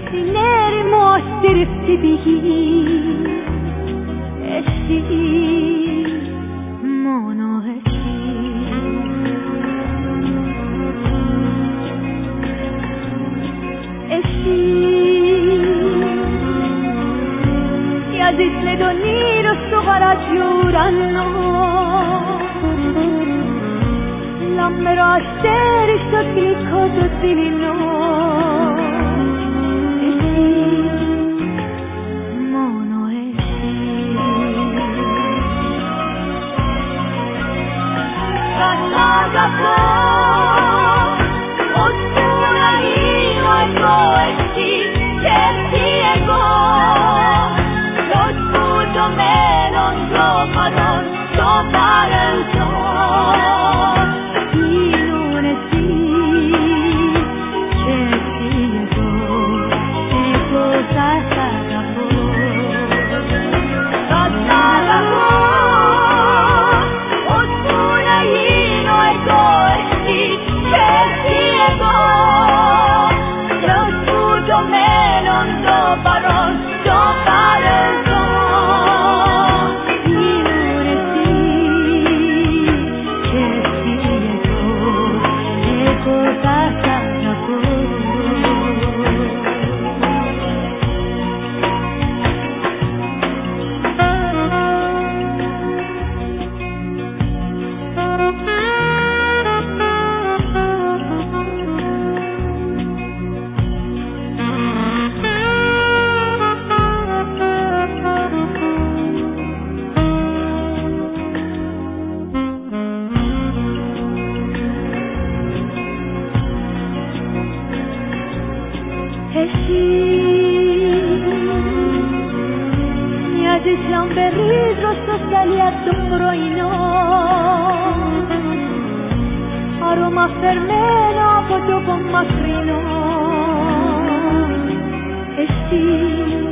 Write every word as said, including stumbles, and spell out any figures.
στην έρημο αστήρευτη πηγή. Εσύ, μόνο εσύ. Εσύ μοιάζεις με τον ήλιο στο γαράζιο ουρανό, λαμπερό αστέρι στο γλυκό το δειλινό. Εσύ, μόνο εσύ. Θα σ' αγαπώ ώσπου να γίνω εγώ εσύ και εσύ εγώ, κι ώσπου το μέλλον το παρόν το παρελθόν γίνουν εσύ και εσύ εγώ, εγώ θα σ' αγαπώ. Θα σ' αγαπώ ώσπου να γίνω εγώ εσύ και εσύ εγώ, κι ώσπου το μέλλον το παρόν το παρελθόν γίνουν εσύ και εσύ εγώ, εγώ θα σ' αγαπώ. Εσύ μοιάζεις λαμπερή στο σκαλιά το πρωινό, άρωμα φερμένο από το μακρινό. Εσύ